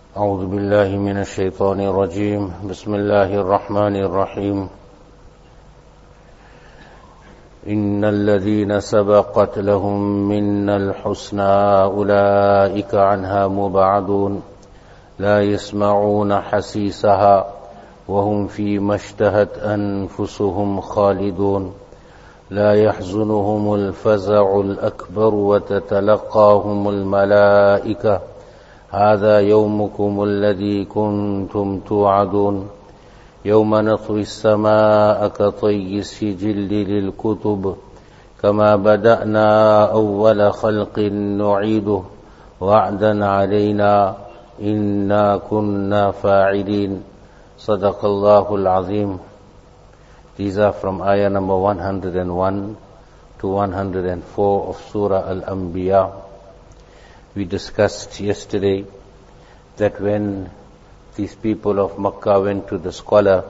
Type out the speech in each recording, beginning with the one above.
أعوذ بالله من الشيطان الرجيم بسم الله الرحمن الرحيم إن الذين سبقت لهم منا الحسنى أولئك عنها مبعدون لا يسمعون حسيسها وهم فيما اشتهت أنفسهم خالدون لا يحزنهم الفزع الأكبر وتتلقاهم الملائكة هذا يومكم الذي كنتم توعدون يوم نطوي السماء كطي السجل للكتب كما بدأنا أول خلق نعيده وعدا علينا إنا كنا فاعلين صدق الله العظيم. These are from ayah number 101 to 104 of Surah Al-Anbiya. We discussed yesterday that when these people of Makkah went to the scholar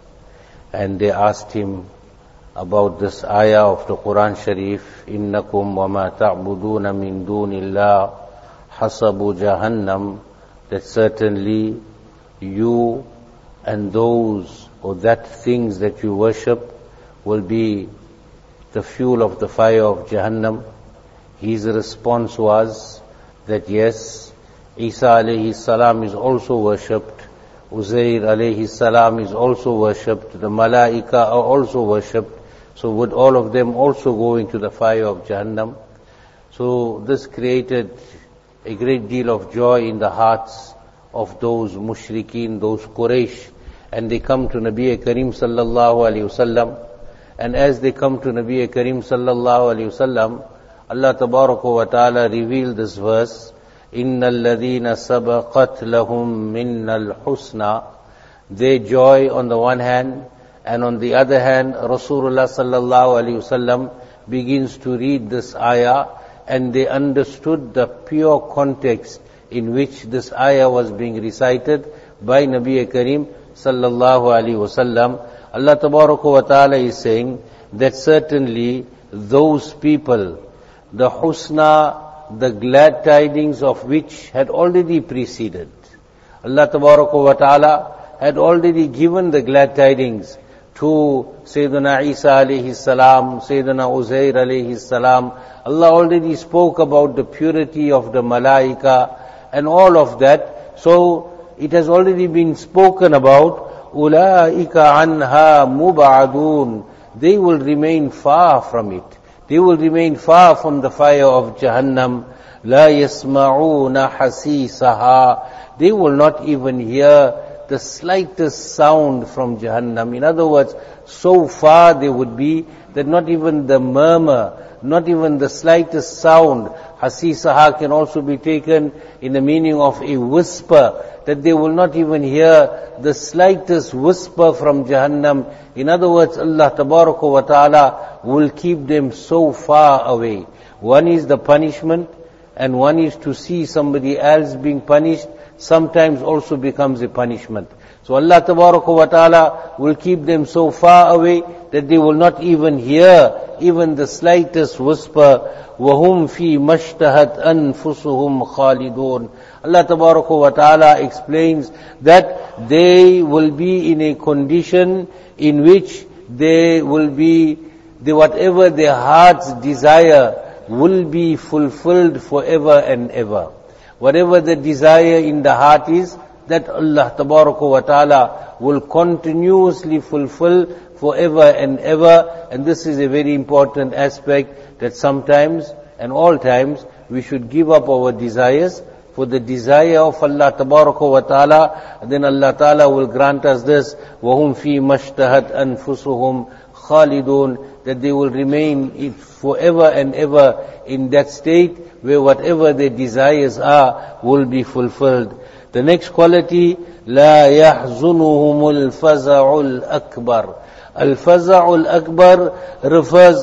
and they asked him about this ayah of the Quran Sharif, إِنَّكُمْ وَمَا تَعْبُدُونَ مِن دُونِ اللَّهِ حَسَبُ جَهَنَّمْ, that certainly you and those or that things that you worship will be the fuel of the fire of Jahannam. His response was that yes, Isa alayhi salam is also worshipped, Uzair alayhi salam is also worshipped, the Malaika are also worshipped, so would all of them also go into the fire of Jahannam? So this created a great deal of joy in the hearts of those mushrikeen, those Quraysh, and they come to Nabi Kareem sallallahu alayhi wasallam, and as they come to Nabi Kareem sallallahu alayhi wasallam, Allah tabaraka wa ta'ala revealed this verse, إِنَّ الَّذِينَ سَبَقَتْ لَهُم مِّنَّ الْحُسْنَى. Their joy on the one hand, and on the other hand, Rasulullah sallallahu alayhi wasallam begins to read this ayah, and they understood the pure context in which this ayah was being recited by Nabi Kareem sallallahu alayhi wasallam. Allah tabaraka wa ta'ala is saying that certainly those people, the husna, the glad tidings of which had already preceded. Allah tabaraka wa ta'ala had already given the glad tidings to Sayyidina Isa alayhi salam, Sayyidina Uzair alayhi salam. Allah already spoke about the purity of the Malaika and all of that. So it has already been spoken about. أُولَٰئِكَ عَنْهَا مُبْعَدُونَ. They will remain far from it. They will remain far from the fire of Jahannam. لَا يَسْمَعُونَ حَسِيسَهَا. They will not even hear the slightest sound from Jahannam. In other words, so far they would be that not even the murmur, not even the slightest sound. Hasisaha can also be taken in the meaning of a whisper, that they will not even hear the slightest whisper from Jahannam. In other words, Allah tabaraka wa ta'ala will keep them so far away. One is the punishment, and one is to see somebody else being punished, sometimes also becomes a punishment. So Allah tabaraka wa ta'ala will keep them so far away that they will not even hear even the slightest whisper. وَهُمْ فِي مَشْتَهَتْ أَنفُسُهُمْ خَالِدُونَ. Allah tabaraka wa ta'ala explains that they will be in a condition in which they will be, whatever their hearts desire will be fulfilled forever and ever. Whatever the desire in the heart is, that Allah tabaraka wa ta'ala will continuously fulfill forever and ever. And this is a very important aspect, that sometimes and all times we should give up our desires for the desire of Allah tabaraka wa ta'ala. And then Allah ta'ala will grant us this, وَهُمْ فِي مَشْتَهَتْ أَنفُسُهُمْ خَالِدُونَ, that they will remain forever and ever in that state where whatever their desires are will be fulfilled. The next quality, لَا يَحْزُنُهُمُ الْفَزَعُ الْأَكْبَرُ. Al-Faza'ul Akbar refers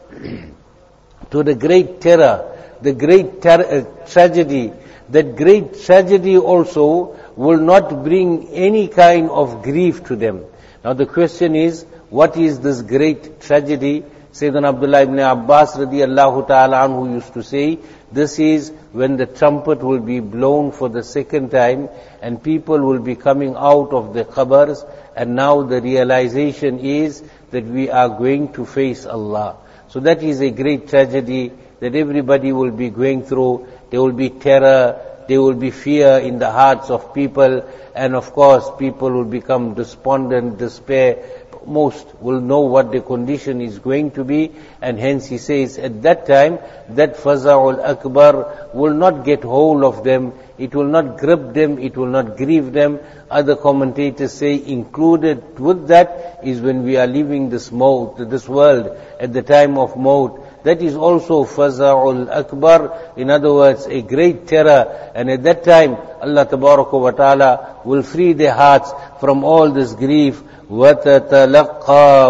to the great terror, the great tragedy. That great tragedy also will not bring any kind of grief to them. Now the question is, what is this great tragedy Sayyidina Abdullah ibn Abbas radiyallahu ta'ala anhu used to say, this is when the trumpet will be blown for the second time and people will be coming out of the qabrs, and now the realization is that we are going to face Allah. So that is a great tragedy that everybody will be going through. There will be terror, there will be fear in the hearts of people, and of course people will become despondent, despair. Most will know what the condition is going to be, and hence he says at that time that Faza'ul Akbar will not get hold of them, it will not grip them, it will not grieve them. Other commentators say included with that is when we are leaving this world at the time of maut. That is also Faza'ul Akbar, in other words a great terror, and at that time Allah Tabaraka wa Ta'ala will free their hearts from all this grief. وَتَتَلَقَّاهُمُ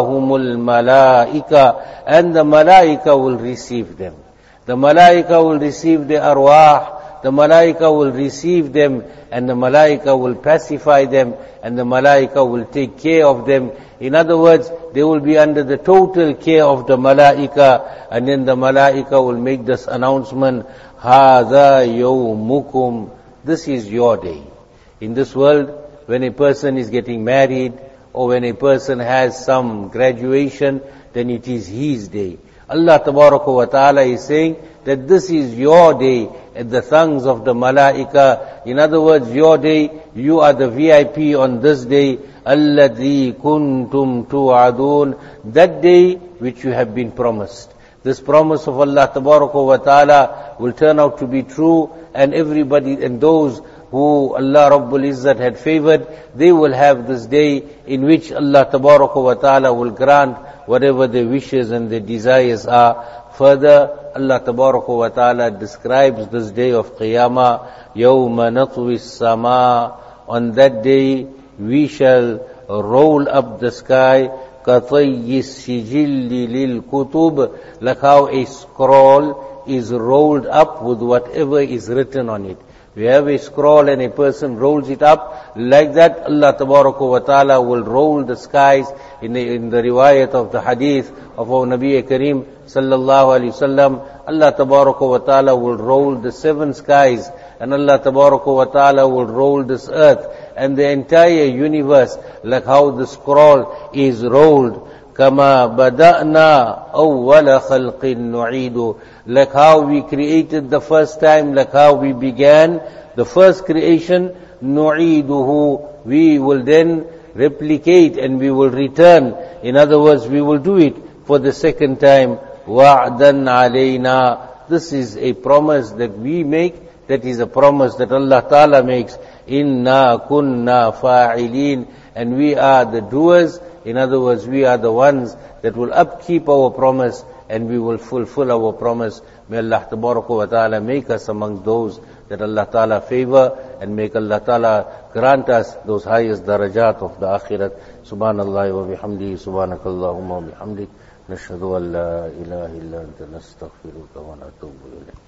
الْمَلَائِكَةِ, and the malaika will receive them. The malaika will receive the arwah, the malaika will receive them, and the malaika will pacify them, and the malaika will take care of them. In other words, they will be under the total care of the malaika, and then the malaika will make this announcement, هَذَا يَوْمُكُمْ, this is your day. In this world, when a person is getting married, or when a person has some graduation, then it is his day. Allah Tabaraka wa Ta'ala is saying that this is your day at the tongues of the malaika. In other words, your day, you are the VIP on this day. Alladhi kuntum tu'adun, that day which you have been promised. This promise of Allah Tabaraka wa Ta'ala will turn out to be true, and everybody and those who Allah Rabbul Izzat had favored, they will have this day in which Allah Tabaraka wa Ta'ala will grant whatever their wishes and their desires are. Further, Allah Tabaraka wa Ta'ala describes this day of Qiyamah, يَوْمَ نَطْوِ السَّمَاءِ, on that day we shall roll up the sky, كَطَيِّ السِّجِلِّ لِلْكُتُبِ, like how a scroll is rolled up with whatever is written on it. We have a scroll and a person rolls it up. Like that, Allah Tabaraka wa Ta'ala will roll the skies. In the riwayat of the hadith of our Nabi Kareem sallallahu alayhi wasallam, Allah Tabaraka wa Ta'ala will roll the 7 skies, and Allah Tabaraka wa Ta'ala will roll this earth and the entire universe, like how the scroll is rolled. كَمَا بَدَأْنَا أَوَّلَ خَلْقٍ نُعِيدُ, like how we created the first time, like how we began the first creation, نُعِيدُهُ, we will then replicate and we will return. In other words, we will do it for the second time. وَعْدًا عَلَيْنَا, this is a promise that we make, that is a promise that Allah Ta'ala makes. إِنَّا كُنَّا فَاعِلِينَ, and we are the doers. In other words, we are the ones that will upkeep our promise and we will fulfill our promise. May Allah Tabaraka wa Ta'ala make us among those that Allah Ta'ala favor, and make Allah Ta'ala grant us those highest darajat of the akhirat. Subhanallah wa bihamdihi, subhanakallahumma wa bihamdik, nashhadu an la ilaha illa anta nastaghfiruka wa natubu ilayk.